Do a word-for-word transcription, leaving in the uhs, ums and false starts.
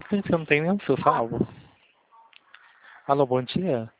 Você não tem nenhum seu salvo? Alô, bom dia.